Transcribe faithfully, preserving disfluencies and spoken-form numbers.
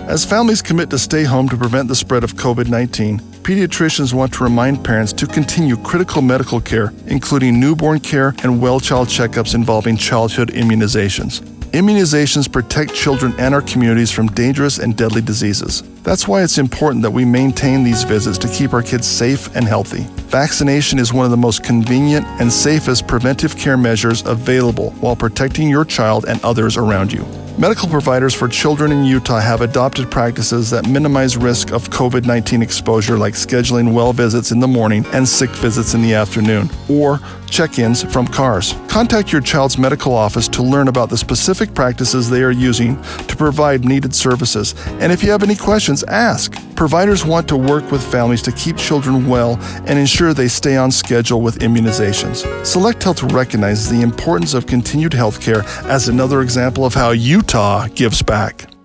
As families commit to stay home to prevent the spread of covid nineteen, pediatricians want to remind parents to continue critical medical care, including newborn care and well-child checkups involving childhood immunizations. Immunizations protect children and our communities from dangerous and deadly diseases. That's why it's important that we maintain these visits to keep our kids safe and healthy. Vaccination is one of the most convenient and safest preventive care measures available while protecting your child and others around you. Medical providers for children in Utah have adopted practices that minimize risk of covid nineteen exposure, like scheduling well visits in the morning and sick visits in the afternoon, or check-ins from cars. Contact your child's medical office to learn about the specific practices they are using to provide needed services. And if you have any questions, ask. Providers want to work with families to keep children well and ensure they stay on schedule with immunizations. Select Health recognizes the importance of continued health care as another example of how Utah gives back.